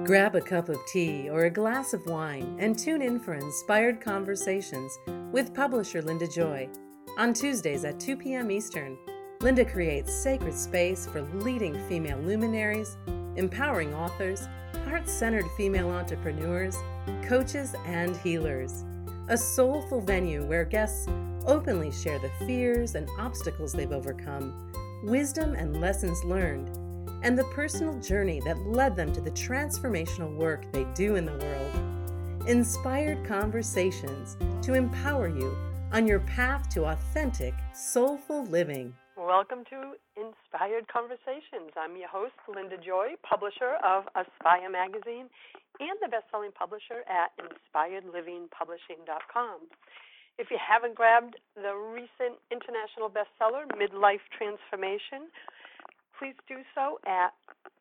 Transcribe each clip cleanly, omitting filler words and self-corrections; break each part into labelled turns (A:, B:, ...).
A: Grab a cup of tea or a glass of wine and tune in for Inspired Conversations with publisher Linda Joy. On Tuesdays at 2 p.m. Eastern, Linda creates sacred space for leading female luminaries, empowering authors, heart-centered female entrepreneurs, coaches, and healers. A soulful venue where guests openly share the fears and obstacles they've overcome, wisdom and lessons learned, and the personal journey that led them to the transformational work they do in the world. Inspired Conversations to empower you on your path to authentic, soulful living.
B: Welcome to Inspired Conversations. I'm your host, Linda Joy, publisher of Aspire Magazine and the best-selling publisher at InspiredLivingPublishing.com. If you haven't grabbed the recent international bestseller, Midlife Transformation, please do so at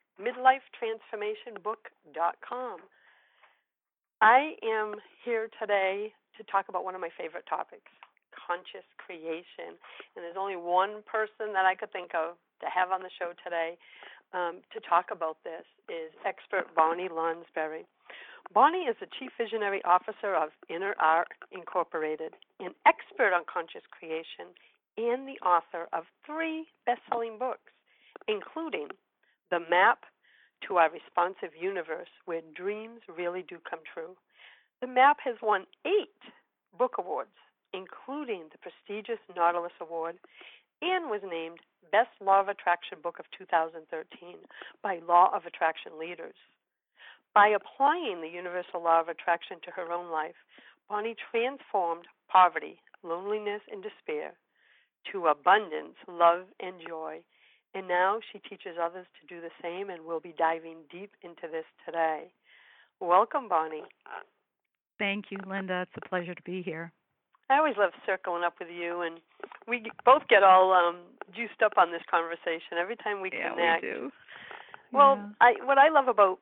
B: midlifetransformationbook.com. I am here today to talk about one of my favorite topics, conscious creation. And there's only one person that I could think of to have on the show today to talk about this is expert Bonnie Lonsberry. Bonnie is the Chief Visionary Officer of Inner Art Incorporated, an expert on conscious creation, and the author of 3 best-selling books, including The Map to Our Responsive Universe, Where Dreams Really Do Come True. The Map has won 8 book awards, including the prestigious Nautilus Award, and was named Best Law of Attraction Book of 2013 by Law of Attraction Leaders. By applying the universal law of attraction to her own life, Bonnie transformed poverty, loneliness, and despair to abundance, love, and joy. And now she teaches others to do the same, and we'll be diving deep into this today. Welcome, Bonnie.
C: Thank you, Linda. It's a pleasure to be here.
B: I always love circling up with you, and we both get all juiced up on this conversation every time we connect.
C: Yeah, we do.
B: Well, what I love about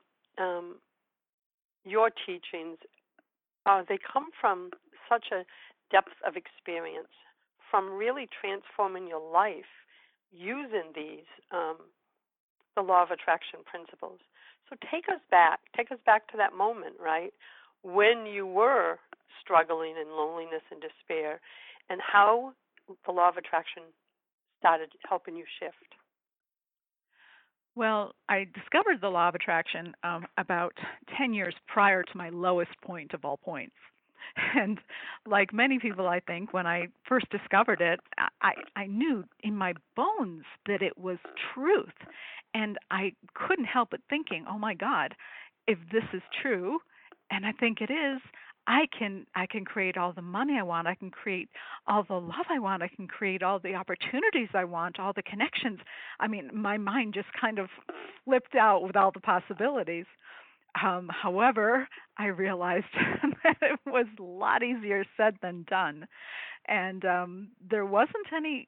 B: your teachings, they come from such a depth of experience, from really transforming your life using these, the law of attraction principles. So take us back to that moment, right, when you were struggling in loneliness and despair, and how the law of attraction started helping you shift.
C: Well, I discovered the law of attraction about 10 years prior to my lowest point of all points. And like many people, I think, when I first discovered it, I knew in my bones that it was truth. And I couldn't help but thinking, oh, my God, if this is true, and I think it is, I can create all the money I want. I can create all the love I want. I can create all the opportunities I want, all the connections. I mean, my mind just kind of flipped out with all the possibilities. However, I realized that it was a lot easier said than done. And there wasn't any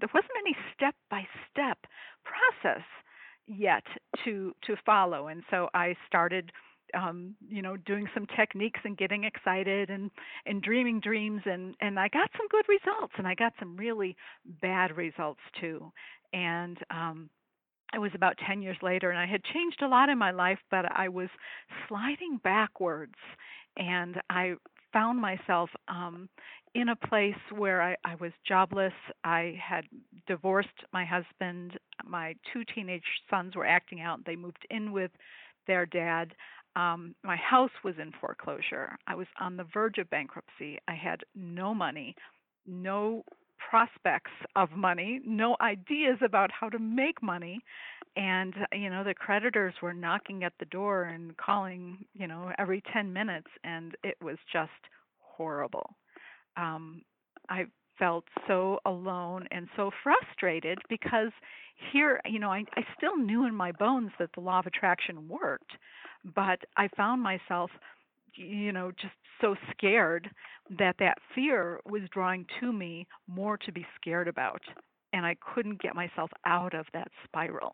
C: step-by-step process yet to follow. And so I started doing some techniques and getting excited and dreaming dreams, and I got some good results, and I got some really bad results too. And it was about 10 years later, and I had changed a lot in my life, but I was sliding backwards, and I found myself in a place where I was jobless. I had divorced my husband. My 2 teenage sons were acting out. They moved in with their dad. My house was in foreclosure. I was on the verge of bankruptcy. I had no money, no prospects of money, no ideas about how to make money. And, the creditors were knocking at the door and calling, every 10 minutes, and it was just horrible. I felt so alone and so frustrated because here, I still knew in my bones that the law of attraction worked, but I found myself, just so scared that fear was drawing to me more to be scared about, and I couldn't get myself out of that spiral.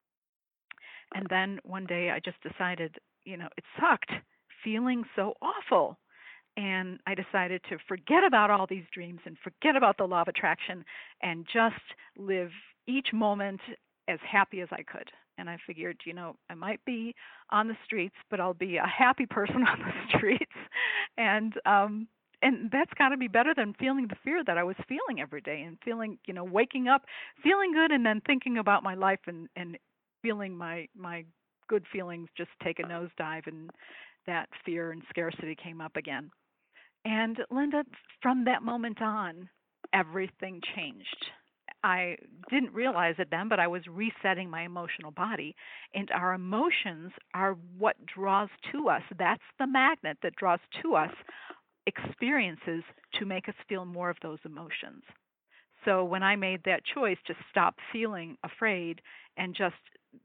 C: And then one day I just decided, it sucked feeling so awful. And I decided to forget about all these dreams and forget about the law of attraction and just live each moment as happy as I could. And I figured, I might be on the streets, but I'll be a happy person on the streets. And that's got to be better than feeling the fear that I was feeling every day and feeling, waking up feeling good and then thinking about my life and feeling my good feelings just take a nosedive, and that fear and scarcity came up again. And Linda, from that moment on, everything changed. I didn't realize it then, but I was resetting my emotional body. And our emotions are what draws to us. That's the magnet that draws to us experiences to make us feel more of those emotions. So when I made that choice to stop feeling afraid and just,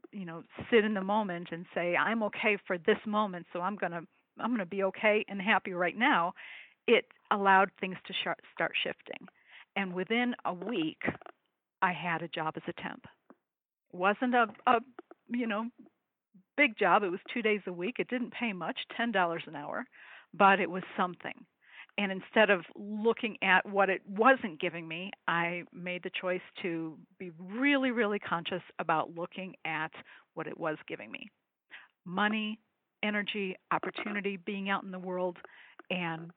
C: sit in the moment and say, I'm okay for this moment, so I'm going to be okay and happy right now, it allowed things to start shifting. And within a week, I had a job as a temp. It wasn't a you know big job. It was 2 days a week. It didn't pay much, $10 an hour, but it was something. And instead of looking at what it wasn't giving me, I made the choice to be really, really conscious about looking at what it was giving me: money, energy, opportunity, being out in the world. And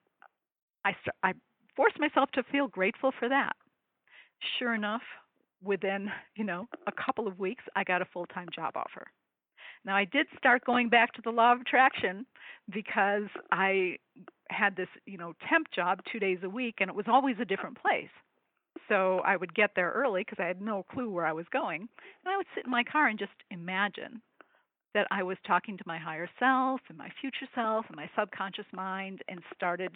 C: I forced myself to feel grateful for that. Sure enough, within, a couple of weeks, I got a full-time job offer. Now, I did start going back to the law of attraction because I had this, temp job 2 days a week, and it was always a different place. So I would get there early because I had no clue where I was going. And I would sit in my car and just imagine that I was talking to my higher self and my future self and my subconscious mind, and started,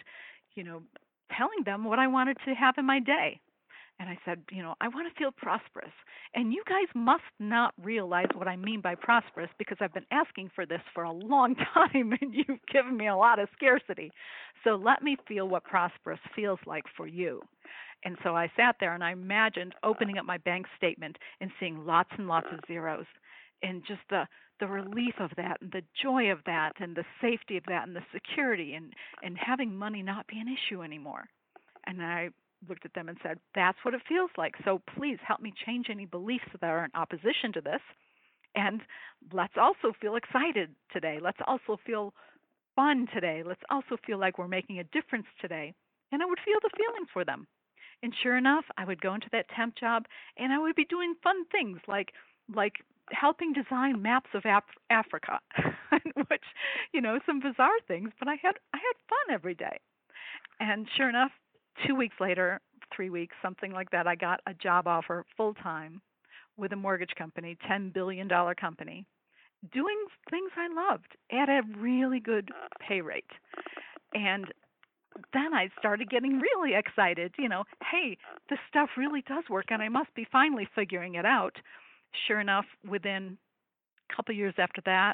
C: telling them what I wanted to have in my day. And I said, I want to feel prosperous. And you guys must not realize what I mean by prosperous, because I've been asking for this for a long time and you've given me a lot of scarcity. So let me feel what prosperous feels like for you. And so I sat there and I imagined opening up my bank statement and seeing lots and lots of zeros, and just the relief of that and the joy of that and the safety of that and the security, and having money not be an issue anymore. And I looked at them and said, that's what it feels like. So please help me change any beliefs that are in opposition to this. And let's also feel excited today. Let's also feel fun today. Let's also feel like we're making a difference today. And I would feel the feeling for them. And sure enough, I would go into that temp job and I would be doing fun things like helping design maps of Africa, which, some bizarre things, but I had fun every day. And sure enough, 2 weeks later, 3 weeks, something like that, I got a job offer full time with a mortgage company, $10 billion company, doing things I loved at a really good pay rate. And then I started getting really excited, hey, this stuff really does work and I must be finally figuring it out. Sure enough, within a couple of years after that,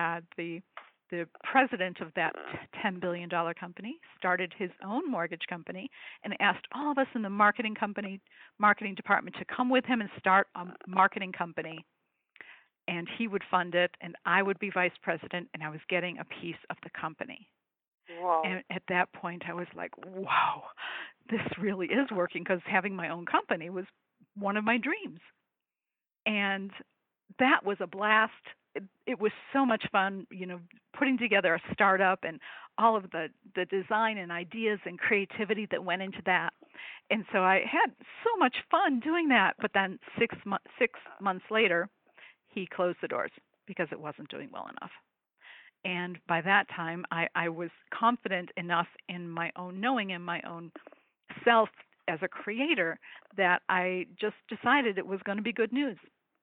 C: the president of that $10 billion company started his own mortgage company and asked all of us in the marketing department to come with him and start a marketing company. And he would fund it, and I would be vice president, and I was getting a piece of the company.
B: Wow.
C: And at that point, I was like, wow, this really is working, because having my own company was one of my dreams. And that was a blast. It was so much fun, putting together a startup and all of the design and ideas and creativity that went into that. And so I had so much fun doing that. But then 6 months later, he closed the doors because it wasn't doing well enough. And by that time, I was confident enough in my own knowing and my own self as a creator that I just decided it was going to be good news.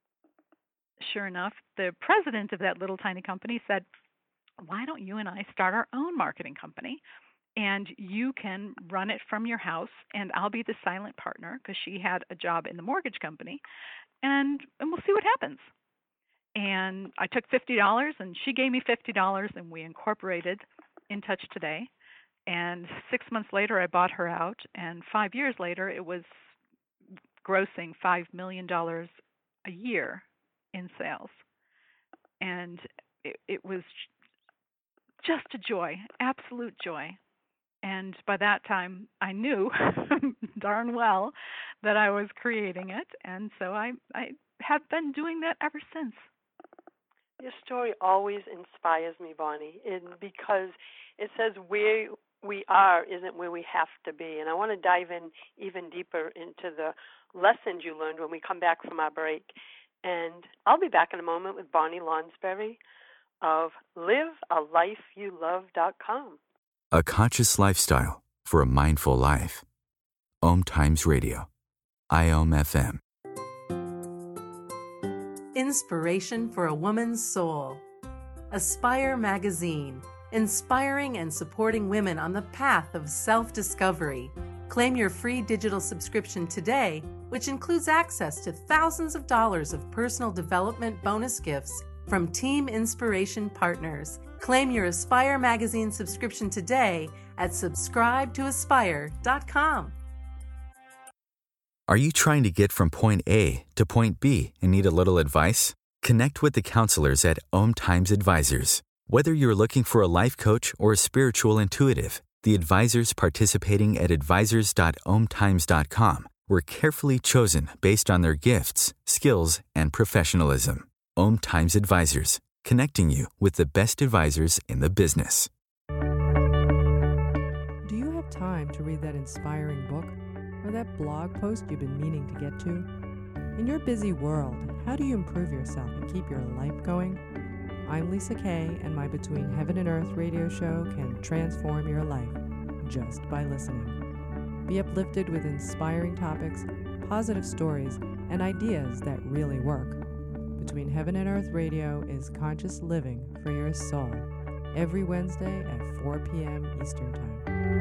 C: Sure enough, the president of that little tiny company said, why don't you and I start our own marketing company, and you can run it from your house, and I'll be the silent partner, because she had a job in the mortgage company, and we'll see what happens. And I took $50 and she gave me $50, and we incorporated In Touch Today. And 6 months later, I bought her out, and 5 years later, it was grossing $5 million a year in sales. And it was just a joy, absolute joy. And by that time, I knew darn well that I was creating it. And so I have been doing that ever since.
B: Your story always inspires me, Bonnie, because it says where we are isn't where we have to be. And I want to dive in even deeper into the lessons you learned when we come back from our break. And I'll be back in a moment with Bonnie Lonsberry of livealifeyoulove.com.
D: A conscious lifestyle for a mindful life. Om Times Radio. IOM FM.
A: Inspiration for a woman's soul. Aspire Magazine, inspiring and supporting women on the path of self-discovery. Claim your free digital subscription today, which includes access to thousands of dollars of personal development bonus gifts from Team Inspiration partners. Claim your Aspire Magazine subscription today at subscribetoaspire.com.
D: Are you trying to get from point A to point B and need a little advice? Connect with the counselors at Om Times Advisors. Whether you're looking for a life coach or a spiritual intuitive, the advisors participating at advisors.omtimes.com were carefully chosen based on their gifts, skills, and professionalism. Om Times Advisors, connecting you with the best advisors in the business.
E: Do you have time to read that inspiring book or that blog post you've been meaning to get to? In your busy world, how do you improve yourself and keep your life going? I'm Lisa Kay, and my Between Heaven and Earth radio show can transform your life just by listening. Be uplifted with inspiring topics, positive stories, and ideas that really work. Between Heaven and Earth Radio is conscious living for your soul, every Wednesday at 4 p.m. Eastern Time.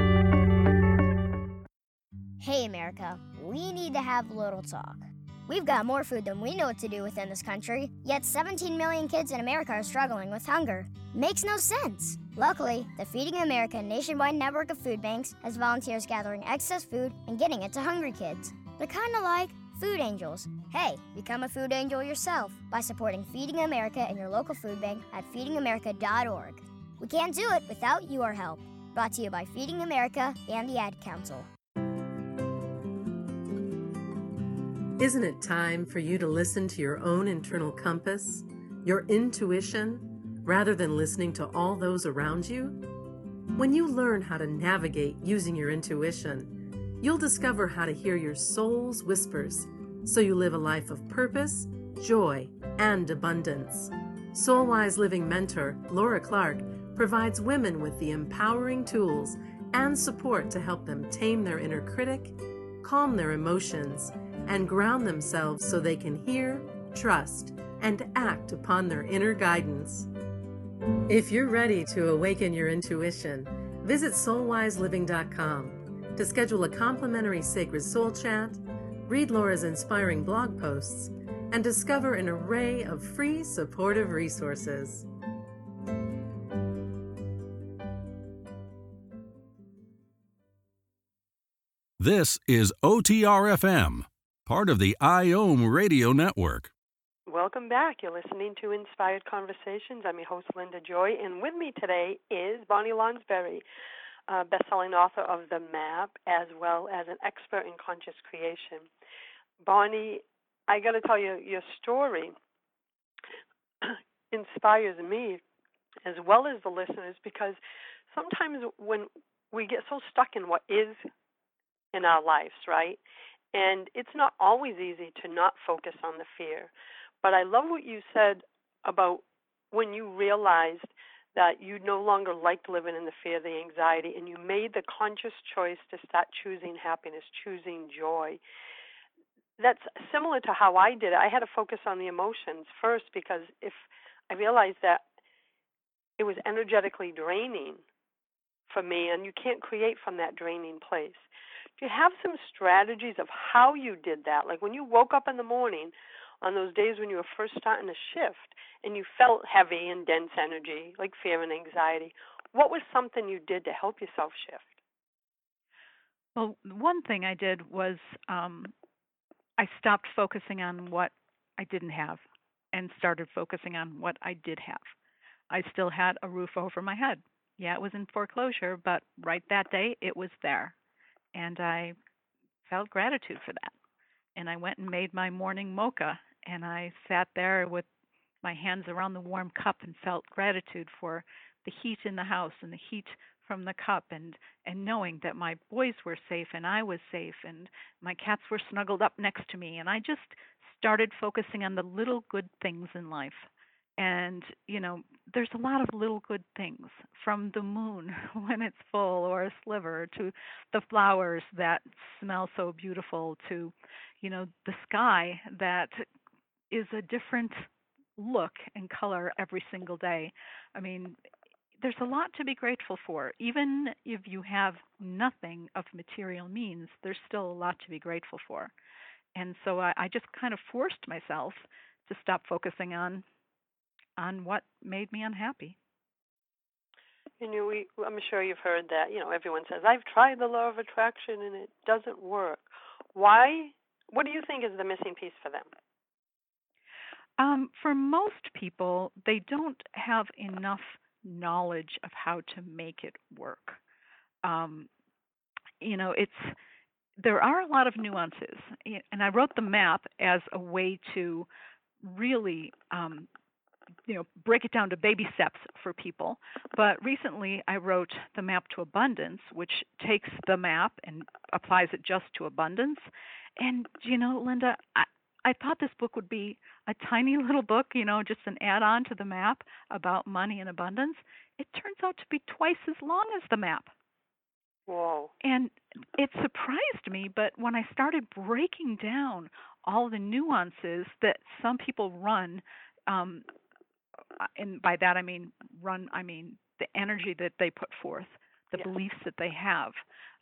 F: Hey America, we need to have a little talk. We've got more food than we know what to do with in this country, yet 17 million kids in America are struggling with hunger. Makes no sense. Luckily, the Feeding America nationwide network of food banks has volunteers gathering excess food and getting it to hungry kids. They're kind of like food angels. Hey, become a food angel yourself by supporting Feeding America and your local food bank at feedingamerica.org. We can't do it without your help. Brought to you by Feeding America and the Ad Council.
A: Isn't it time for you to listen to your own internal compass, your intuition, rather than listening to all those around you? When you learn how to navigate using your intuition, you'll discover how to hear your soul's whispers, so you live a life of purpose, joy, and abundance. Soulwise Living mentor Laura Clark provides women with the empowering tools and support to help them tame their inner critic, calm their emotions, and ground themselves so they can hear, trust, and act upon their inner guidance. If you're ready to awaken your intuition, visit soulwiseliving.com to schedule a complimentary Sacred Soul chat, read Laura's inspiring blog posts, and discover an array of free supportive resources.
G: This is OTR-FM, part of the IOM Radio Network.
B: Welcome back. You're listening to Inspired Conversations. I'm your host, Linda Joy, and with me today is Bonnie Lonsberry, best-selling author of The Map, as well as an expert in conscious creation. Bonnie, I got to tell you, your story inspires me as well as the listeners, because sometimes when we get so stuck in what is in our lives, right? And it's not always easy to not focus on the fear. But I love what you said about when you realized that you no longer liked living in the fear, the anxiety, and you made the conscious choice to start choosing happiness, choosing joy. That's similar to how I did it. I had to focus on the emotions first, because if I realized that it was energetically draining for me, and you can't create from that draining place. Do you have some strategies of how you did that? Like when you woke up in the morning on those days when you were first starting to shift and you felt heavy and dense energy, like fear and anxiety, what was something you did to help yourself shift?
C: Well, one thing I did was I stopped focusing on what I didn't have and started focusing on what I did have. I still had a roof over my head. Yeah, it was in foreclosure, but right that day it was there. And I felt gratitude for that. And I went and made my morning mocha, and I sat there with my hands around the warm cup and felt gratitude for the heat in the house and the heat from the cup, and knowing that my boys were safe and I was safe and my cats were snuggled up next to me, and I just started focusing on the little good things in life. And there's a lot of little good things, from the moon when it's full or a sliver, to the flowers that smell so beautiful, to the sky that is a different look and color every single day. I mean, there's a lot to be grateful for. Even if you have nothing of material means, there's still a lot to be grateful for. And so I just kind of forced myself to stop focusing on what made me unhappy.
B: I'm sure you've heard that. Everyone says, I've tried the law of attraction and it doesn't work. Why? What do you think is the missing piece for them?
C: For most people, they don't have enough knowledge of how to make it work. It's there are a lot of nuances, and I wrote the map as a way to really break it down to baby steps for people. But recently I wrote the map to abundance, which takes the map and applies it just to abundance. And Linda, I thought this book would be a tiny little book, just an add-on to the map about money and abundance. It turns out to be twice as long as the map.
B: Whoa.
C: And it surprised me, but when I started breaking down all the nuances that some people run, and by that I mean the energy that they put forth, the beliefs that they have,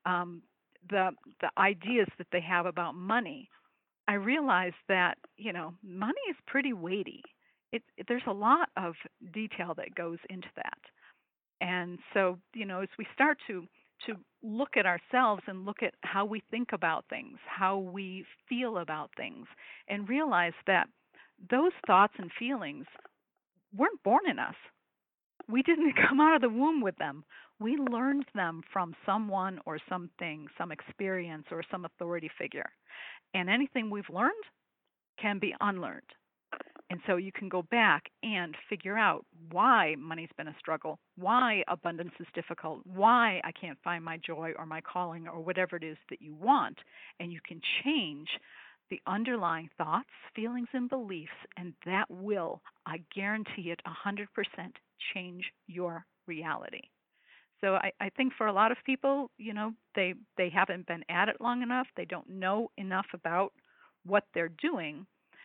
C: the ideas that they have about money, I realized that money is pretty weighty. There's a lot of detail that goes into that, and so as we start to look at ourselves and look at how we think about things, how we feel about things, and realize that those thoughts and feelings weren't born in us. We didn't come out of the womb with them. We learned them from someone or something, some experience or some authority figure. And anything we've learned can be unlearned. And so you can go back and figure out why money's been a struggle, why abundance is difficult, why I can't find my joy or my calling or whatever it is that you want. And you can change the underlying thoughts, feelings, and beliefs, and that will, I guarantee it, 100% change your reality. So I think for a lot of people, they haven't been at it long enough. They don't know enough about what they're doing.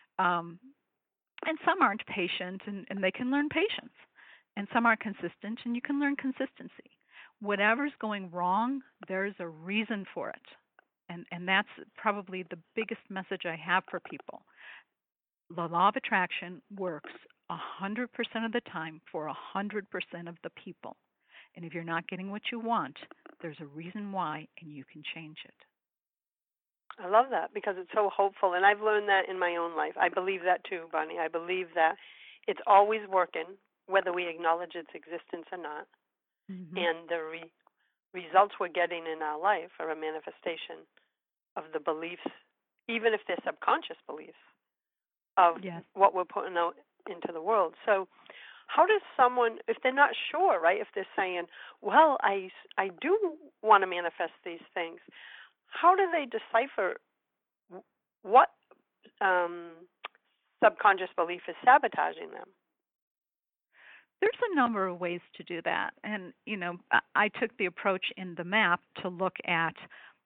C: And some aren't patient, and they can learn patience. And some aren't consistent, and you can learn consistency. Whatever's going wrong, there's a reason for it. And that's probably the biggest message I have for people. The law of attraction works 100% of the time for 100% of the people. And if you're not getting what you want, there's a reason why, and you can change it.
B: I love that because it's so hopeful, and I've learned that in my own life. I believe that too, Bonnie. I believe that it's always working, whether we acknowledge its existence or not. Mm-hmm. And the results we're getting in our life are a manifestation of the beliefs, even if they're subconscious beliefs, of what we're putting out into the world. So how does someone, if they're not sure, right, if they're saying, well, I do want to manifest these things, how do they decipher what subconscious belief is sabotaging them?
C: There's a number of ways to do that. And, I took the approach in the map to look at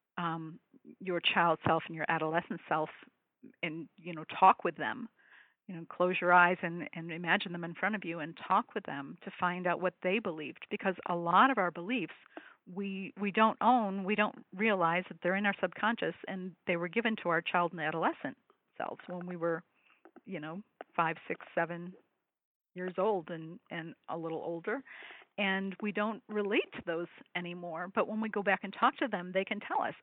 C: your child self and your adolescent self and, talk with them. Close your eyes and imagine them in front of you and talk with them to find out what they believed. Because a lot of our beliefs we don't own, we don't realize that they're in our subconscious, and they were given to our child and adolescent selves when we were, 5, 6, 7 years old and a little older. And we don't relate to those anymore. But when we go back and talk to them, they can tell us,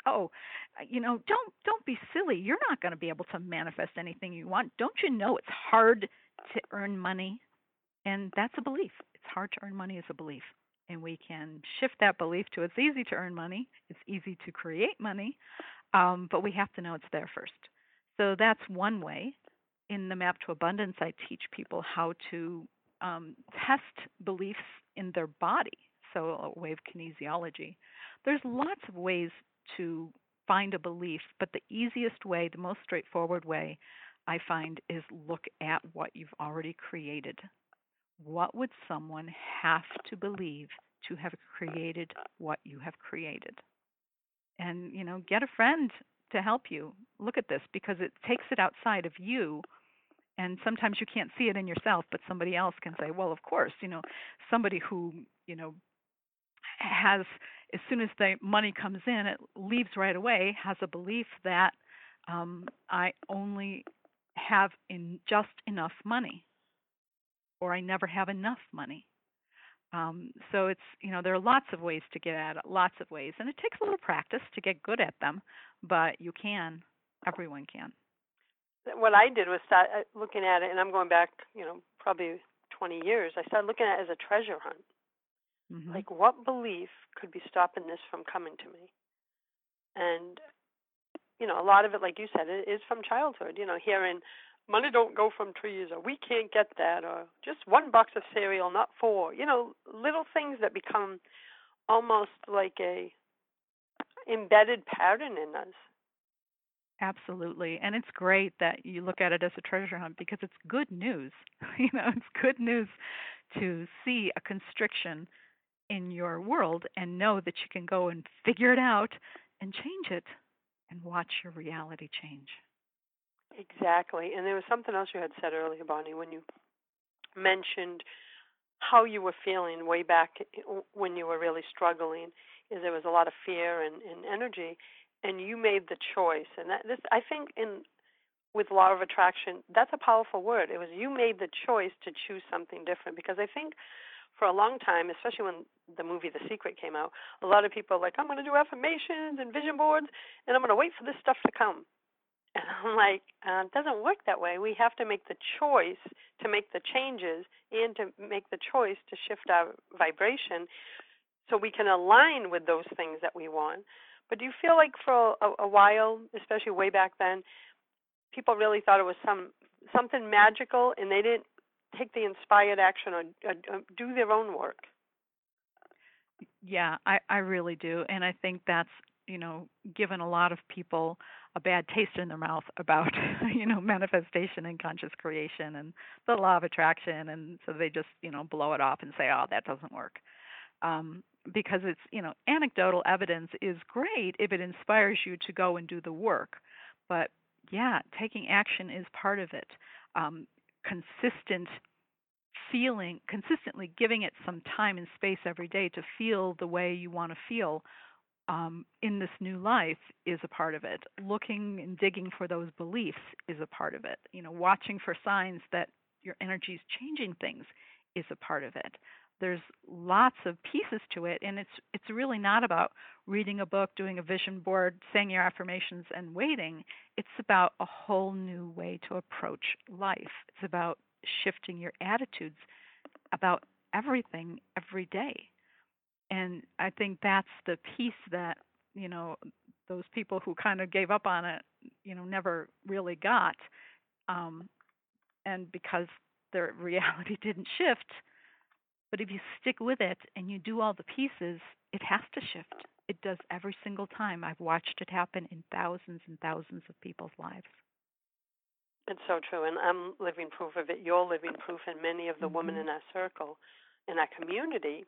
C: don't be silly. You're not going to be able to manifest anything you want. Don't you know it's hard to earn money? And that's a belief. It's hard to earn money is a belief. And we can shift that belief to it's easy to earn money. It's easy to create money. But we have to know it's there first. So that's one way. in the Map to Abundance, I teach people how to test beliefs in their body, so wave kinesiology. There's lots of ways to find a belief, but the easiest way, the most straightforward way, I find, is look at what you've already created. What would someone have to believe to have created what you have created? And, get a friend to help you look at this, because it takes it outside of you. And sometimes you can't see it in yourself, but somebody else can say, well, of course, somebody who, has, as soon as the money comes in, it leaves right away, has a belief that I only have just enough money, or I never have enough money. So it's, there are lots of ways to get at it, lots of ways. And it takes a little practice to get good at them, but you can. Everyone can.
B: What I did was start looking at it, and I'm going back, probably 20 years. I started looking at it as a treasure hunt.
C: Mm-hmm.
B: Like, what belief could be stopping this from coming to me? And, a lot of it, like you said, it is from childhood. Hearing, money don't go from trees, or we can't get that, or just one box of cereal, not four. Little things that become almost like a embedded pattern in us.
C: Absolutely. And it's great that you look at it as a treasure hunt, because it's good news. It's good news to see a constriction in your world and know that you can go and figure it out and change it and watch your reality change.
B: Exactly. And there was something else you had said earlier, Bonnie, when you mentioned how you were feeling way back when you were really struggling, is there was a lot of fear and energy, and you made the choice. And this, I think, with law of attraction, that's a powerful word. It was you made the choice to choose something different, because I think for a long time, especially when the movie The Secret came out, a lot of people are like, I'm going to do affirmations and vision boards, and I'm going to wait for this stuff to come. And I'm like, it doesn't work that way. We have to make the choice to make the changes and to make the choice to shift our vibration so we can align with those things that we want. But do you feel like for a while, especially way back then, people really thought it was something magical, and they didn't take the inspired action or do their own work?
C: Yeah, I really do. And I think that's, given a lot of people a bad taste in their mouth about, manifestation and conscious creation and the law of attraction. And so they just, blow it off and say, oh, that doesn't work. Because it's, anecdotal evidence is great if it inspires you to go and do the work. But yeah, taking action is part of it. Consistently giving it some time and space every day to feel the way you want to feel in this new life is a part of it. Looking and digging for those beliefs is a part of it. Watching for signs that your energy is changing things is a part of it. There's lots of pieces to it, and it's really not about reading a book, doing a vision board, saying your affirmations, and waiting. It's about a whole new way to approach life. It's about shifting your attitudes about everything every day. And I think that's the piece that, those people who kind of gave up on it, never really got. And because their reality didn't shift. But if you stick with it and you do all the pieces, it has to shift. It does every single time. I've watched it happen in thousands and thousands of people's lives.
B: It's so true, and I'm living proof of it. You're living proof, and many of the women in our circle, in our community,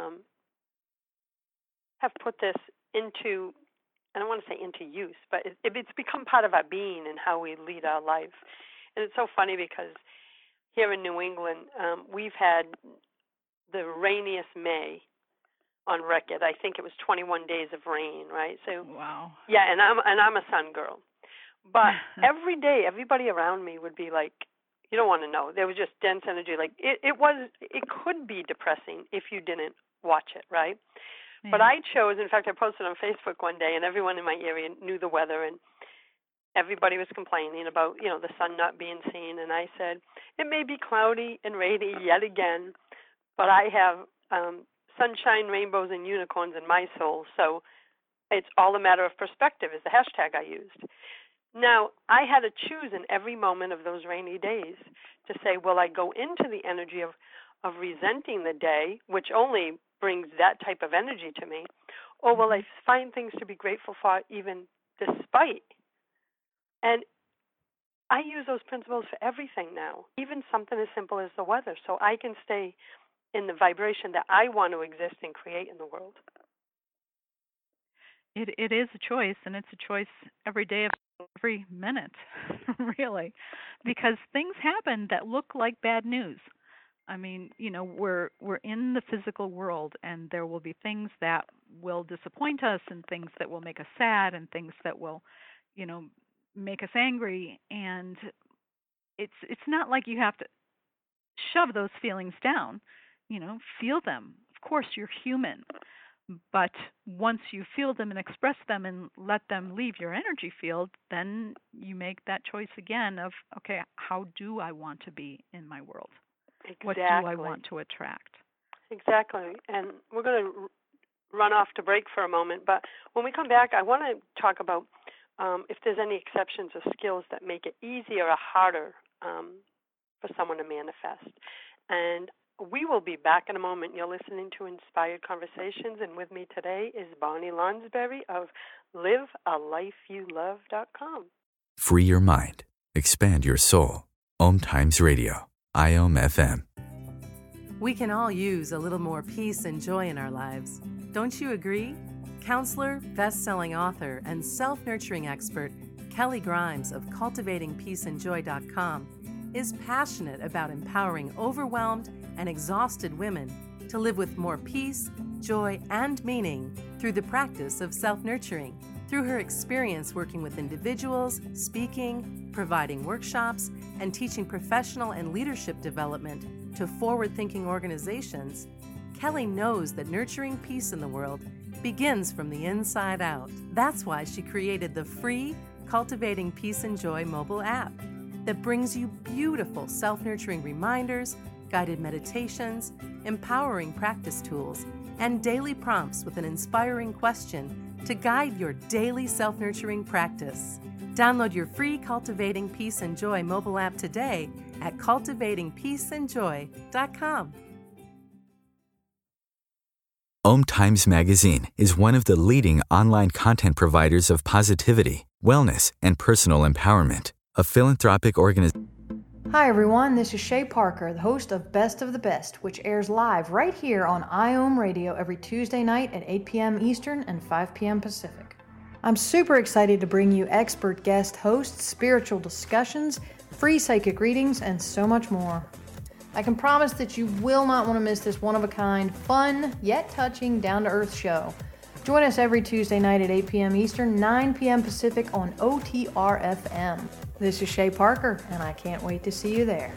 B: have put this into, I don't want to say into use, but it's become part of our being and how we lead our life. And it's so funny because here in New England, we've had the rainiest May on record. I think it was 21 days of rain, right? So
C: wow.
B: Yeah, and I'm a sun girl. But every day, everybody around me would be like, you don't want to know. There was just dense energy. Like it could be depressing if you didn't watch it, right? Yeah. But I chose, in fact, I posted on Facebook one day, and everyone in my area knew the weather, and everybody was complaining about, the sun not being seen. And I said, it may be cloudy and rainy yet again, but I have sunshine, rainbows, and unicorns in my soul. So it's all a matter of perspective is the hashtag I used. Now, I had to choose in every moment of those rainy days to say, will I go into the energy of resenting the day, which only brings that type of energy to me, or will I find things to be grateful for even despite? And I use those principles for everything now, even something as simple as the weather, so I can stay in the vibration that I want to exist and create in the world.
C: It is a choice, and it's a choice every day of every minute, really, because things happen that look like bad news. I mean, we're in the physical world, and there will be things that will disappoint us, and things that will make us sad, and things that will, make us angry. And it's not like you have to shove those feelings down. Feel them. Of course, you're human. But once you feel them and express them and let them leave your energy field, then you make that choice again of, okay, how do I want to be in my world?
B: Exactly.
C: What do I want to attract?
B: Exactly. And we're going to run off to break for a moment. But when we come back, I want to talk about if there's any exceptions or skills that make it easier or harder for someone to manifest. And we will be back in a moment. You're listening to Inspired Conversations, and with me today is Bonnie Lonsberry of LiveALifeYouLove.com.
D: Free your mind. Expand your soul. Om Times Radio. IOM FM.
A: We can all use a little more peace and joy in our lives. Don't you agree? Counselor, best-selling author, and self-nurturing expert Kelly Grimes of CultivatingPeaceAndJoy.com is passionate about empowering overwhelmed and exhausted women to live with more peace, joy, and meaning through the practice of self-nurturing. Through her experience working with individuals, speaking, providing workshops, and teaching professional and leadership development to forward-thinking organizations, Kelly knows that nurturing peace in the world begins from the inside out. That's why she created the free Cultivating Peace and Joy mobile app that brings you beautiful self-nurturing reminders, guided meditations, empowering practice tools, and daily prompts with an inspiring question to guide your daily self-nurturing practice. Download your free Cultivating Peace and Joy mobile app today at CultivatingPeaceAndJoy.com.
D: Om Times Magazine is one of the leading online content providers of positivity, wellness, and personal empowerment. A philanthropic organization.
H: Hi everyone, this is Shay Parker, the host of Best of the Best, which airs live right here on IOM Radio every Tuesday night at 8 p.m. Eastern and 5 p.m. Pacific. I'm super excited to bring you expert guest hosts, spiritual discussions, free psychic readings, and so much more. I can promise that you will not want to miss this one-of-a-kind, fun, yet touching, down-to-earth show. Join us every Tuesday night at 8 p.m. Eastern, 9 p.m. Pacific on OTR-FM. This is Shay Parker, and I can't wait to see you there.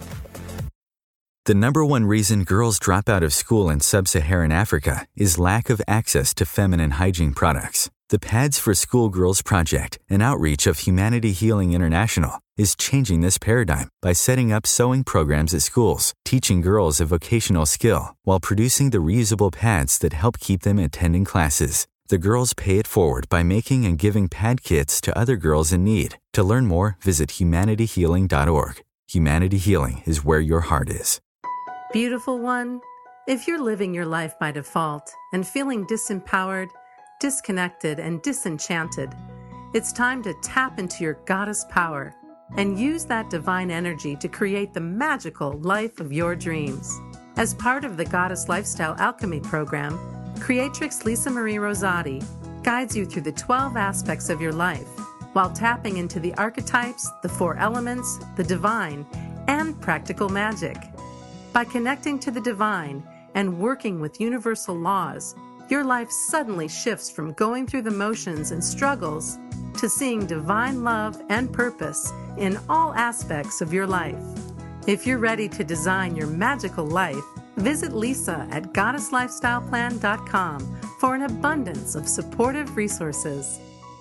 D: The number one reason girls drop out of school in sub-Saharan Africa is lack of access to feminine hygiene products. The Pads for Schoolgirls Project, an outreach of Humanity Healing International, is changing this paradigm by setting up sewing programs at schools, teaching girls a vocational skill, while producing the reusable pads that help keep them attending classes. The girls pay it forward by making and giving pad kits to other girls in need. To learn more, visit humanityhealing.org. Humanity Healing is where your heart is.
A: Beautiful one, if you're living your life by default and feeling disempowered, disconnected, and disenchanted, it's time to tap into your goddess power and use that divine energy to create the magical life of your dreams. As part of the Goddess Lifestyle Alchemy program, Creatrix Lisa Marie Rosati guides you through the 12 aspects of your life while tapping into the archetypes, the 4 elements, the divine, and practical magic. By connecting to the divine and working with universal laws, your life suddenly shifts from going through the motions and struggles to seeing divine love and purpose in all aspects of your life. If you're ready to design your magical life, visit Lisa at GoddessLifestylePlan.com for an abundance of supportive resources.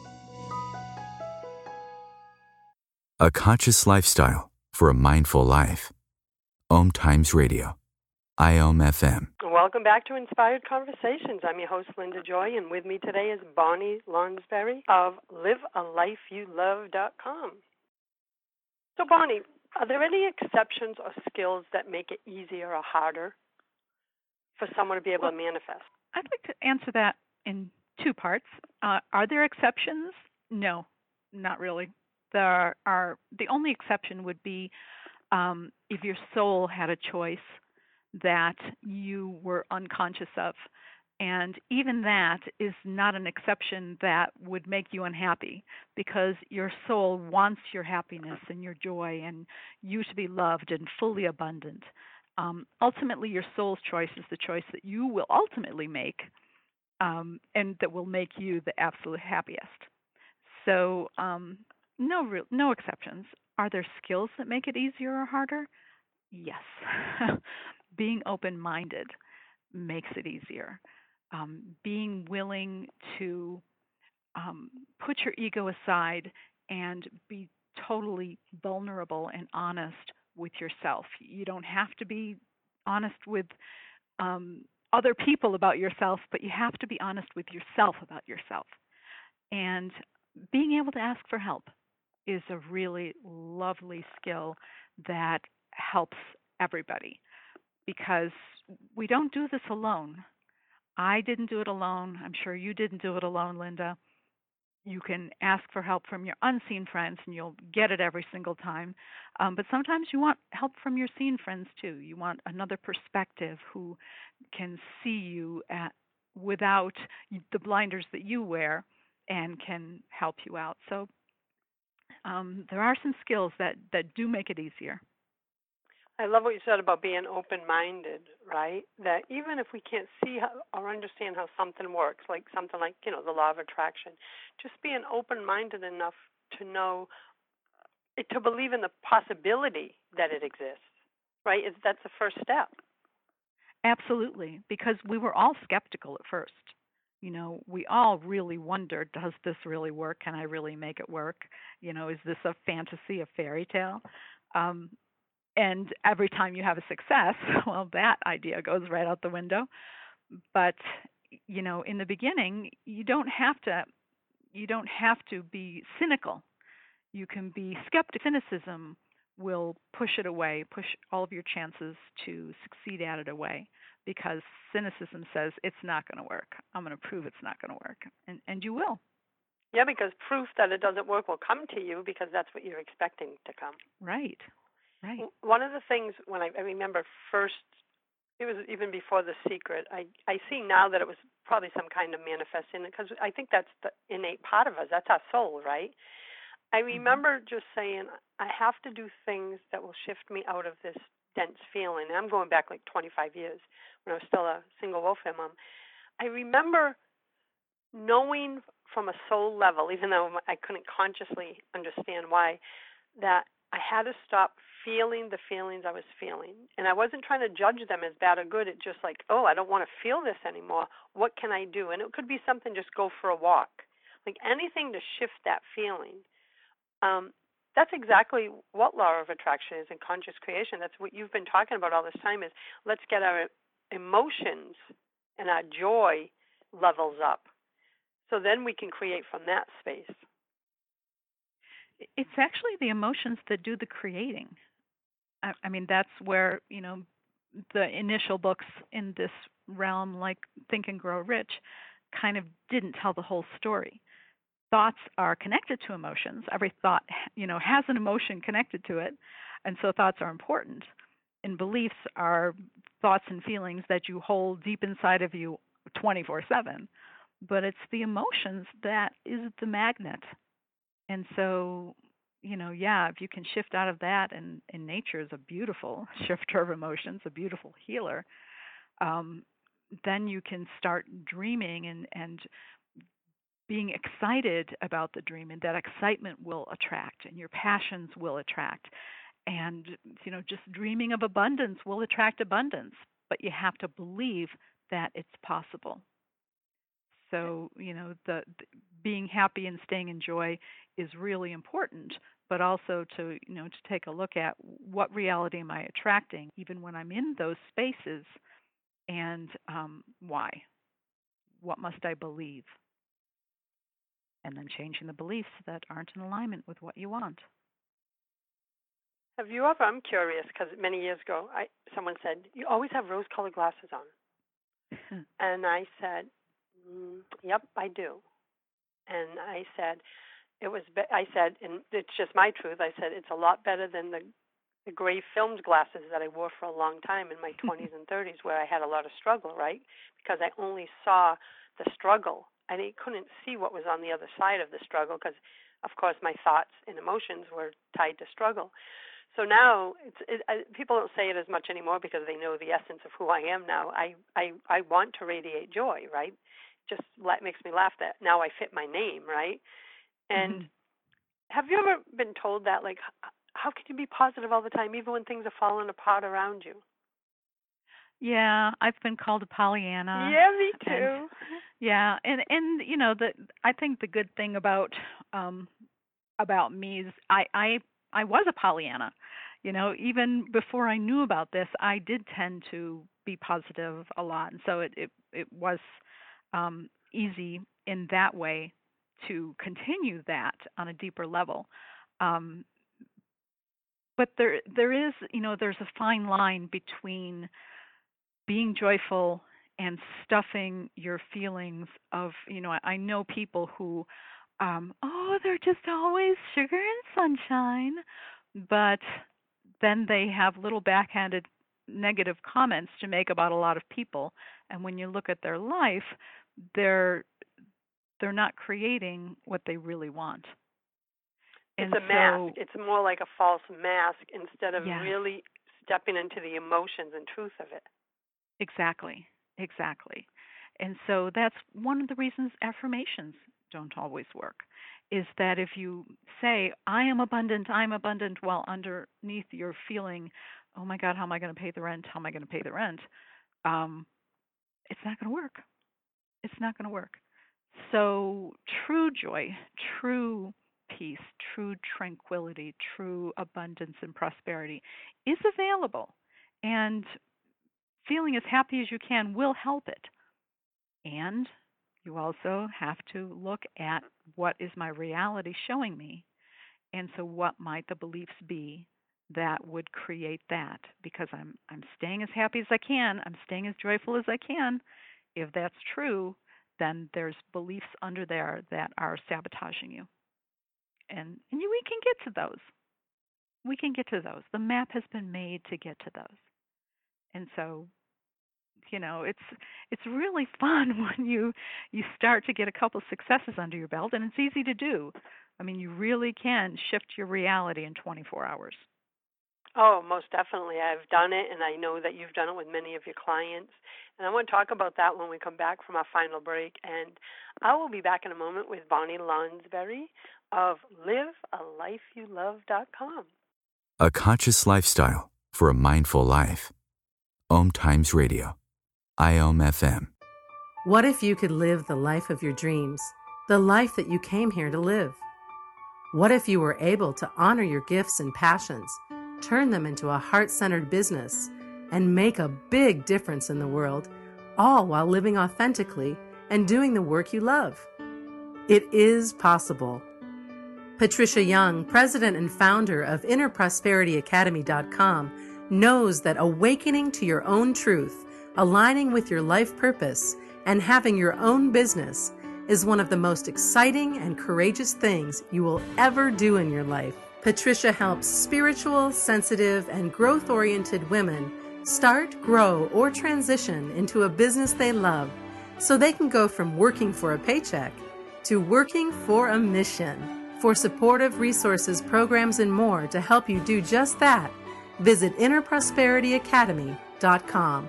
D: A conscious lifestyle for a mindful life. Om Times Radio. IOM FM.
B: welcome back to Inspired Conversations. I'm your host, Linda Joy, and with me today is Bonnie Lonsberry of LiveALifeYouLove.com. So, Bonnie, are there any exceptions or skills that make it easier or harder for someone to be able to manifest?
C: I'd like to answer that in two parts. Are there exceptions? No, not really. The only exception would be if your soul had a choice that you were unconscious of. And even that is not an exception that would make you unhappy, because your soul wants your happiness and your joy and you to be loved and fully abundant. Ultimately, your soul's choice is the choice that you will ultimately make, and that will make you the absolute happiest. So no exceptions. Are there skills that make it easier or harder? Yes. Being open-minded makes it easier. Being willing to put your ego aside and be totally vulnerable and honest with yourself. You don't have to be honest with other people about yourself, but you have to be honest with yourself about yourself. And being able to ask for help is a really lovely skill that helps everybody, because we don't do this alone. I didn't do it alone. I'm sure you didn't do it alone, Linda. You can ask for help from your unseen friends, and you'll get it every single time. But sometimes you want help from your seen friends, too. You want another perspective who can see you without the blinders that you wear and can help you out. So there are some skills that do make it easier.
B: I love what you said about being open-minded, right? That even if we can't see or understand how something works, like something like, the law of attraction, just being open-minded enough to know, to believe in the possibility that it exists, right? That's the first step.
C: Absolutely, because we were all skeptical at first. We all really wondered, does this really work? Can I really make it work? Is this a fantasy, a fairy tale? And every time you have a success, well, that idea goes right out the window. But, in the beginning, you don't have to be cynical. You can be skeptic. Cynicism will push it away, push all of your chances to succeed at it away, because cynicism says it's not going to work. I'm going to prove it's not going to work. And you will.
B: Yeah, because proof that it doesn't work will come to you because that's what you're expecting to come.
C: Right.
B: One of the things when I remember first, it was even before The Secret, I see now that it was probably some kind of manifesting, because I think that's the innate part of us. That's our soul, right? I remember just saying, I have to do things that will shift me out of this dense feeling. And I'm going back like 25 years when I was still a single welfare mom. I remember knowing from a soul level, even though I couldn't consciously understand why, that I had to stop feeling the feelings I was feeling. And I wasn't trying to judge them as bad or good. It's just like, I don't want to feel this anymore. What can I do? And it could be something, just go for a walk. Like anything to shift that feeling. That's exactly what law of attraction is in conscious creation. That's what you've been talking about all this time, is let's get our emotions and our joy levels up. So then we can create from that space.
C: It's actually the emotions that do the creating. I mean, that's where, the initial books in this realm, like Think and Grow Rich, kind of didn't tell the whole story. Thoughts are connected to emotions. Every thought, has an emotion connected to it, and so thoughts are important. And beliefs are thoughts and feelings that you hold deep inside of you 24/7. But it's the emotions that is the magnet. And so, if you can shift out of that, and nature is a beautiful shifter of emotions, a beautiful healer, then you can start dreaming and being excited about the dream, and that excitement will attract, and your passions will attract. And, just dreaming of abundance will attract abundance, but you have to believe that it's possible. So, the being happy and staying in joy is really important, but also to take a look at what reality am I attracting, even when I'm in those spaces. and why? What must I believe? And then changing the beliefs that aren't in alignment with what you want.
B: Have you ever, I'm curious, because many years ago, someone said, you always have rose-colored glasses on. And I said, yep, I do. And I said, and it's just my truth, I said, it's a lot better than the gray filmed glasses that I wore for a long time in my 20s and 30s, where I had a lot of struggle, right? Because I only saw the struggle. I couldn't see what was on the other side of the struggle because, of course, my thoughts and emotions were tied to struggle. So now people don't say it as much anymore because they know the essence of who I am now. I want to radiate joy, right? Just makes me laugh that now I fit my name, right? And have you ever been told that, like, how can you be positive all the time, even when things are falling apart around you?
C: Yeah, I've been called a Pollyanna.
B: Yeah, me too.
C: And you know, I think the good thing about me is I was a Pollyanna. You know, even before I knew about this, I did tend to be positive a lot, and so it was easy in that way to continue that on a deeper level. But there is, you know, there's a fine line between being joyful and stuffing your feelings of, you know, I know people who, they're just always sugar and sunshine, but then they have little backhanded negative comments to make about a lot of people. And when you look at their life, they're not creating what they really want.
B: It's a mask. It's more like a false mask instead of really stepping into the emotions and truth of it.
C: Exactly. And so that's one of the reasons affirmations don't always work, is that if you say, I am abundant, while underneath you're feeling, oh my God, how am I going to pay the rent? How am I going to pay the rent? It's not going to work. It's not going to work. So true joy, true peace, true tranquility, true abundance and prosperity is available. And feeling as happy as you can will help it. And you also have to look at what is my reality showing me. And so what might the beliefs be that would create that? Because I'm staying as happy as I can. I'm staying as joyful as I can. If that's true, then there's beliefs under there that are sabotaging you. And we can get to those. We can get to those. The map has been made to get to those. And so, you know, it's really fun when you start to get a couple successes under your belt, and it's easy to do. I mean, you really can shift your reality in 24 hours.
B: Oh, most definitely. I've done it, and I know that you've done it with many of your clients. And I want to talk about that when we come back from our final break. And I will be back in a moment with Bonnie Lonsberry of LiveALifeYouLove.com.
D: A conscious lifestyle for a mindful life. Om Times Radio. IOM FM.
A: What if you could live the life of your dreams, the life that you came here to live? What if you were able to honor your gifts and passions, turn them into a heart-centered business, and make a big difference in the world, all while living authentically and doing the work you love? It is possible. Patricia Young, president and founder of InnerProsperityAcademy.com, knows that awakening to your own truth, aligning with your life purpose, and having your own business is one of the most exciting and courageous things you will ever do in your life. Patricia helps spiritual, sensitive, and growth-oriented women start, grow, or transition into a business they love so they can go from working for a paycheck to working for a mission. For supportive resources, programs, and more to help you do just that, visit InnerProsperityAcademy.com.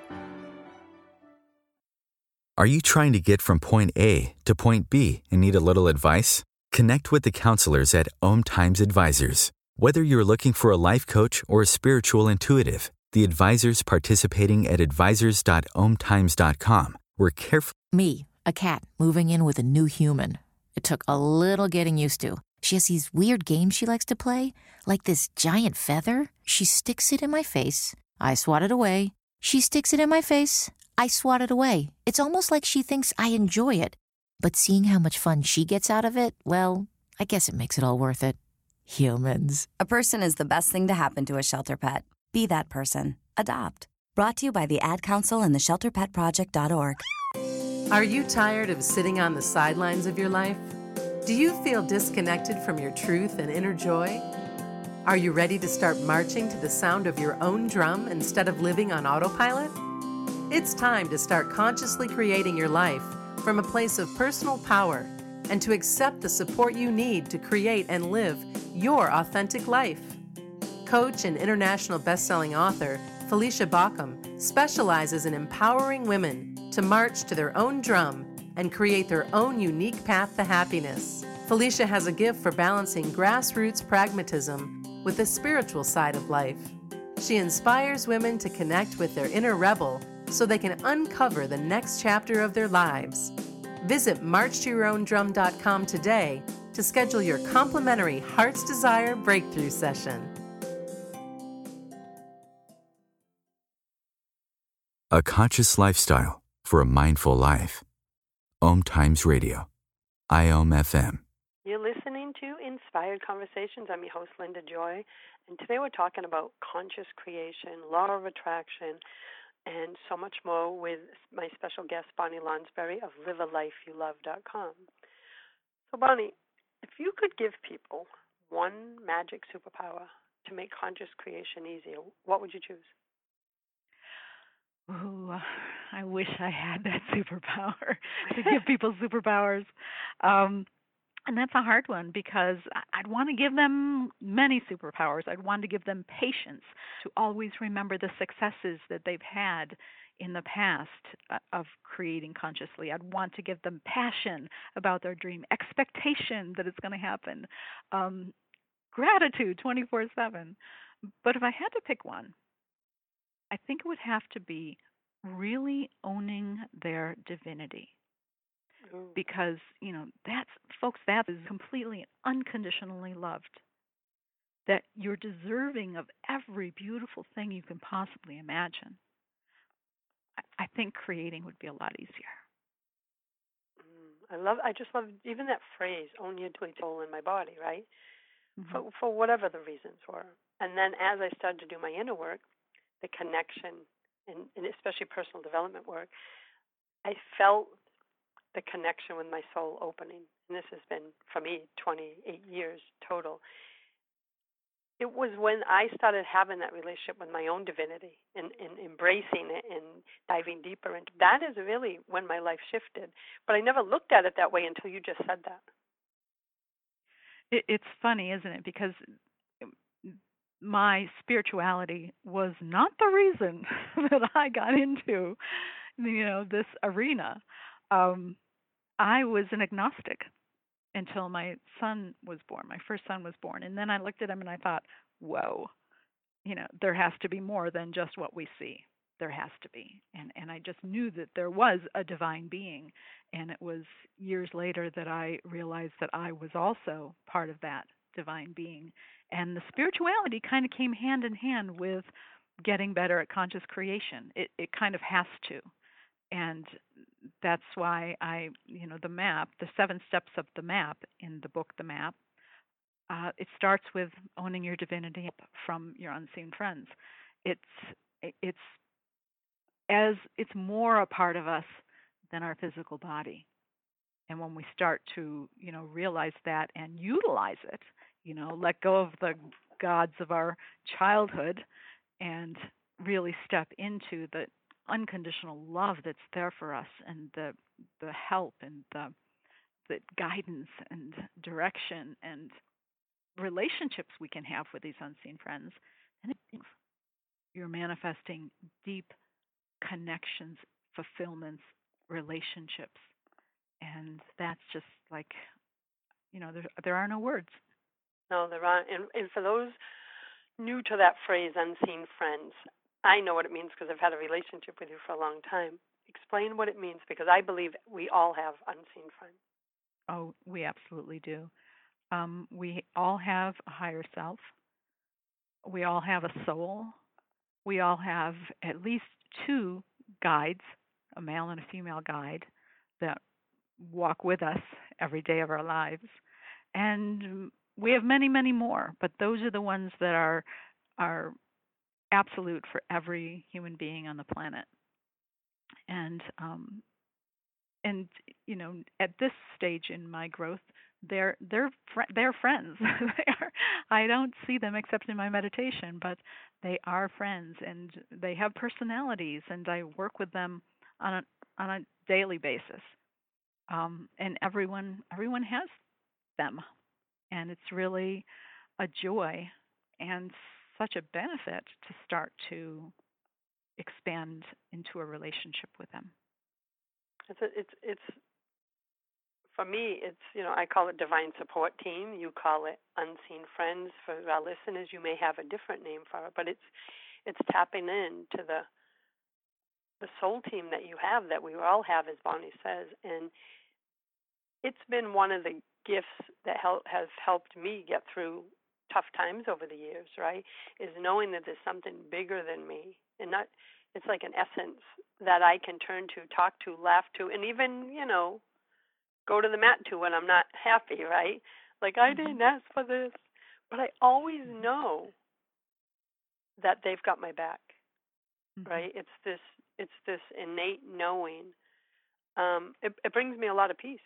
D: Are you trying to get from point A to point B and need a little advice? Connect with the counselors at Om Times Advisors. Whether you're looking for a life coach or a spiritual intuitive, the advisors participating at advisors.omtimes.com were careful.
I: Me, a cat, moving in with a new human. It took a little getting used to. She has these weird games she likes to play, like this giant feather. She sticks it in my face. I swat it away. She sticks it in my face. I swat it away. It's almost like she thinks I enjoy it. But seeing how much fun she gets out of it, well, I guess it makes it all worth it. Humans.
J: A person is the best thing to happen to a shelter pet. Be that person. Adopt. Brought to you by the Ad Council and the ShelterPetProject.org.
A: Are you tired of sitting on the sidelines of your life? Do you feel disconnected from your truth and inner joy? Are you ready to start marching to the sound of your own drum instead of living on autopilot? It's time to start consciously creating your life from a place of personal power and to accept the support you need to create and live your authentic life. Coach and international best-selling author Felicia Baucom specializes in empowering women to march to their own drum and create their own unique path to happiness. Felicia has a gift for balancing grassroots pragmatism with the spiritual side of life. She inspires women to connect with their inner rebel so they can uncover the next chapter of their lives. Visit marchtooyourown.drum today to schedule your complimentary Heart's Desire Breakthrough session.
D: A conscious lifestyle for a mindful life. Om Times Radio. IOM FM.
B: You're listening to Inspired Conversations. I'm your host, Linda Joy, and today we're talking about conscious creation, law of attraction, and so much more with my special guest, Bonnie Lonsberry of livealifeyoulove.com. So, Bonnie, if you could give people one magic superpower to make conscious creation easier, what would you choose?
C: Ooh, I wish I had that superpower to give people superpowers. And that's a hard one because I'd want to give them many superpowers. I'd want to give them patience to always remember the successes that they've had in the past of creating consciously. I'd want to give them passion about their dream, expectation that it's going to happen, gratitude 24/7. But if I had to pick one, I think it would have to be really owning their divinity. Because, that is completely and unconditionally loved. That you're deserving of every beautiful thing you can possibly imagine. I think creating would be a lot easier.
B: I just love even that phrase, own your soul in my body, right? Mm-hmm. For whatever the reasons were. And then as I started to do my inner work, the connection, and especially personal development work, I felt the connection with my soul opening. And this has been, for me, 28 years total. It was when I started having that relationship with my own divinity and embracing it and diving deeper into that is really when my life shifted. But I never looked at it that way until you just said that.
C: It's funny, isn't it? Because my spirituality was not the reason that I got into, this arena. I was an agnostic until my son was born. My first son was born. And then I looked at him and I thought, whoa, there has to be more than just what we see. There has to be. And I just knew that there was a divine being. And it was years later that I realized that I was also part of that divine being. And the spirituality kind of came hand in hand with getting better at conscious creation. It kind of has to. And that's why the map, the 7 steps of the map in the book, The Map, it starts with owning your divinity from your unseen friends. It's more a part of us than our physical body. And when we start to, realize that and utilize it, let go of the gods of our childhood and really step into the unconditional love that's there for us and the help and the guidance and direction and relationships we can have with these unseen friends, and you're manifesting deep connections, fulfillments, relationships, and that's just like, there are no words.
B: No, there aren't. And for those new to that phrase, unseen friends, I know what it means because I've had a relationship with you for a long time. Explain what it means, because I believe we all have unseen friends.
C: Oh, we absolutely do. We all have a higher self. We all have a soul. We all have at least 2 guides a male and a female guide that walk with us every day of our lives. And we have many, many more, but those are the ones that are absolute for every human being on the planet. And at this stage in my growth, they're friends. I don't see them except in my meditation, but they are friends, and they have personalities, and I work with them on a daily basis. And everyone has them, and it's really a joy and such a benefit to start to expand into a relationship with them.
B: It's for me, it's, I call it divine support team. You call it unseen friends. For our listeners, you may have a different name for it, but it's tapping into the soul team that you have, that we all have, as Bonnie says. And it's been one of the gifts that has helped me get through tough times over the years, right? Is knowing that there's something bigger than me, and not, it's like an essence that I can turn to, talk to, laugh to, and even, go to the mat to when I'm not happy, right? Like, I didn't ask for this, but I always know that they've got my back, right? It's this innate knowing. It brings me a lot of peace.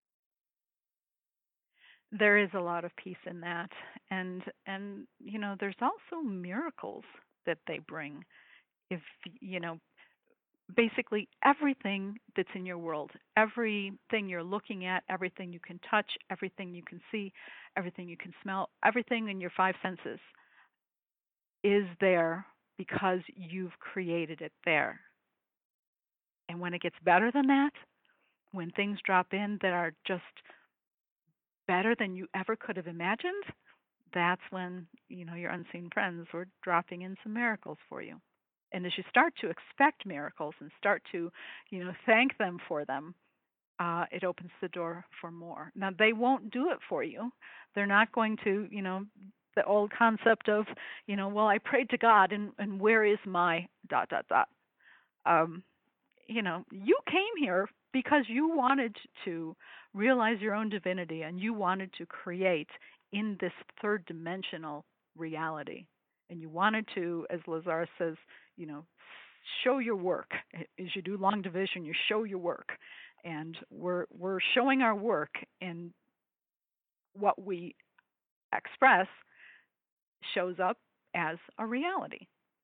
C: There is a lot of peace in that, and there's also miracles that they bring. If basically everything that's in your world, everything you're looking at, everything you can touch, everything you can see, everything you can smell, everything in your five senses is there because you've created it there. And when it gets better than that, when things drop in that are just better than you ever could have imagined, that's when, your unseen friends were dropping in some miracles for you. And as you start to expect miracles and start to, thank them for them, it opens the door for more. Now, they won't do it for you. They're not going to, the old concept of, well, I prayed to God, and where is my ... You came here because you wanted to realize your own divinity, and you wanted to create in this third dimensional reality. And you wanted to, as Lazar says, show your work. As you do long division, you show your work. And we're showing our work, and what we express shows up as a reality.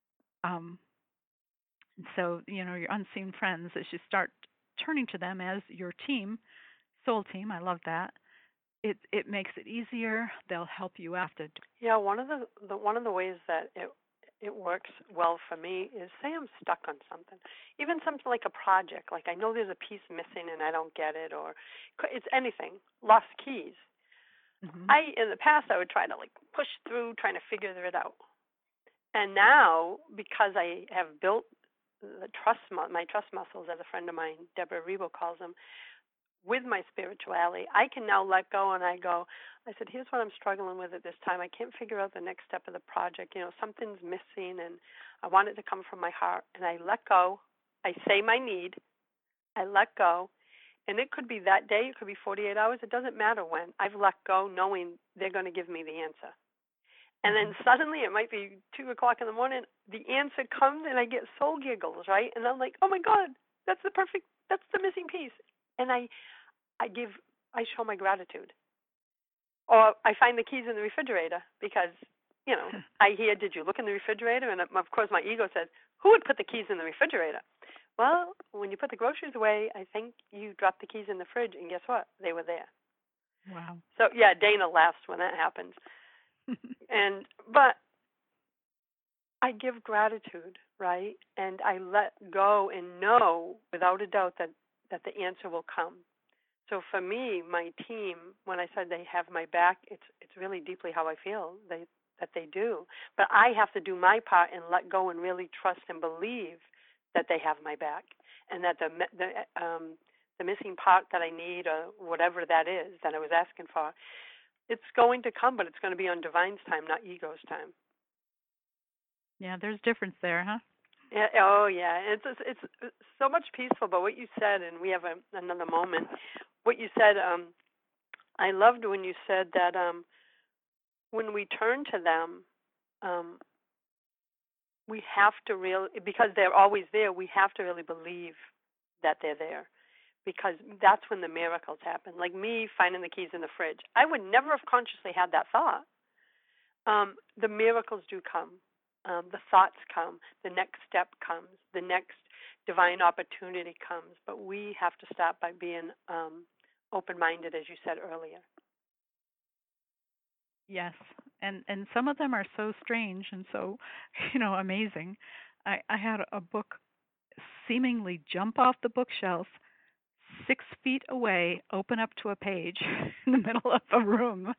C: So, your unseen friends, as you start turning to them as your team, soul team, I love that. It makes it easier. They'll help you after.
B: Yeah, one of the ways that it works well for me is, say I'm stuck on something, even something like a project. Like, I know there's a piece missing and I don't get it, or it's anything, lost keys. In the past, I would try to push through, trying to figure it out. And now, because I have built my trust muscles, as a friend of mine, Deborah Rebo, calls them, with my spirituality, I can now let go, and I said, here's what I'm struggling with at this time. I can't figure out the next step of the project. Something's missing, and I want it to come from my heart. And I let go. I say my need. I let go. And it could be that day. It could be 48 hours. It doesn't matter when. I've let go, knowing they're going to give me the answer. And then suddenly, it might be 2 o'clock in the morning, the answer comes, and I get soul giggles, right? And I'm like, oh, my God, that's the missing piece. And I show my gratitude. Or I find the keys in the refrigerator because, I hear, did you look in the refrigerator? And, of course, my ego says, who would put the keys in the refrigerator? Well, when you put the groceries away, I think you dropped the keys in the fridge, and guess what? They were there.
C: Wow.
B: So, yeah, Dana laughs when that happens. But I give gratitude, right? And I let go and know without a doubt that the answer will come. So for me, my team, when I said they have my back, it's really deeply how I feel that they do. But I have to do my part and let go and really trust and believe that they have my back, and that the missing part that I need, or whatever that is that I was asking for, it's going to come, but it's going to be on divine's time, not ego's time.
C: Yeah, there's difference there, huh?
B: Yeah, oh, yeah. It's so much peaceful. But what you said, and we have another moment. What you said, I loved when you said that when we turn to them, we have to really, because they're always there, we have to really believe that they're there, because that's when the miracles happen. Like me finding the keys in the fridge. I would never have consciously had that thought. The miracles do come. The thoughts come. The next step comes. The next divine opportunity comes. But we have to start by being open-minded, as you said earlier.
C: Yes, and some of them are so strange and so, amazing. I had a book seemingly jump off the bookshelf 6 feet away, open up to a page in the middle of a room.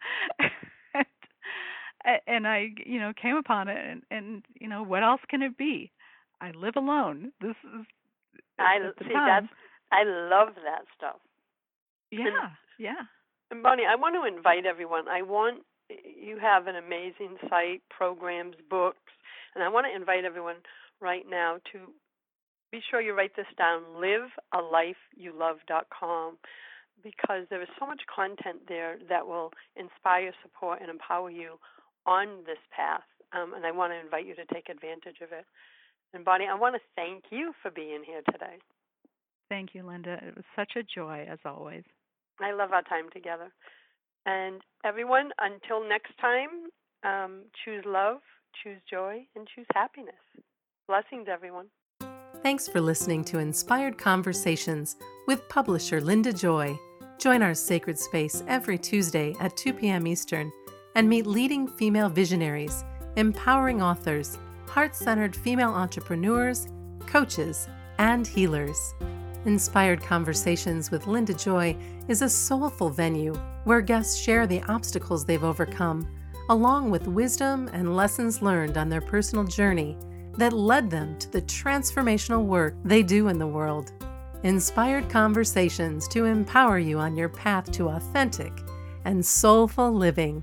C: And I, came upon it, and what else can it be? I live alone. This is
B: I love that stuff.
C: Yeah.
B: And Bonnie, I want to invite everyone. You have an amazing site, programs, books, and I want to invite everyone right now to be sure you write this down, livealifeyoulove.com, because there is so much content there that will inspire, support, and empower you on this path, and I want to invite you to take advantage of it. And Bonnie, I want to thank you for being here today.
C: Thank you, Linda. It was such a joy, as always.
B: I love our time together. And everyone, until next time, choose love, choose joy, and choose happiness. Blessings, everyone.
A: Thanks for listening to Inspired Conversations with publisher Linda Joy. Join our sacred space every Tuesday at 2 p.m. Eastern and meet leading female visionaries, empowering authors, heart-centered female entrepreneurs, coaches, and healers. Inspired Conversations with Linda Joy is a soulful venue where guests share the obstacles they've overcome, along with wisdom and lessons learned on their personal journey that led them to the transformational work they do in the world. Inspired Conversations to empower you on your path to authentic and soulful living.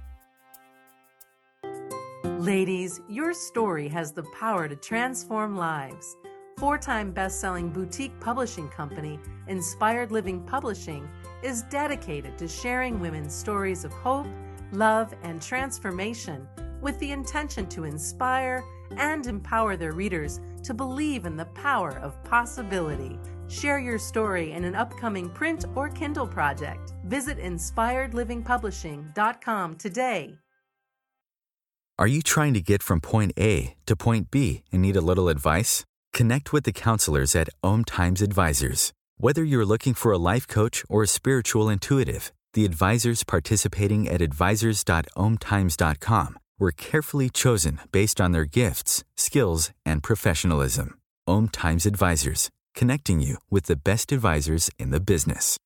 A: Ladies, your story has the power to transform lives. 4-time best-selling boutique publishing company, Inspired Living Publishing, is dedicated to sharing women's stories of hope, love, and transformation with the intention to inspire and empower their readers to believe in the power of possibility. Share your story in an upcoming print or Kindle project. Visit inspiredlivingpublishing.com today.
D: Are you trying to get from point A to point B and need a little advice? Connect with the counselors at Om Times Advisors. Whether you're looking for a life coach or a spiritual intuitive, the advisors participating at advisors.omtimes.com were carefully chosen based on their gifts, skills, and professionalism. Om Times Advisors, connecting you with the best advisors in the business.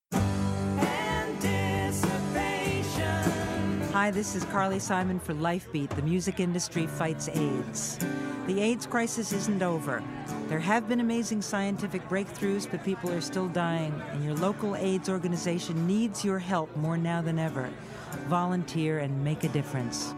K: Hi, this is Carly Simon for LifeBeat. The music industry fights AIDS. The AIDS crisis isn't over. There have been amazing scientific breakthroughs, but people are still dying, and your local AIDS organization needs your help more now than ever. Volunteer and make a difference.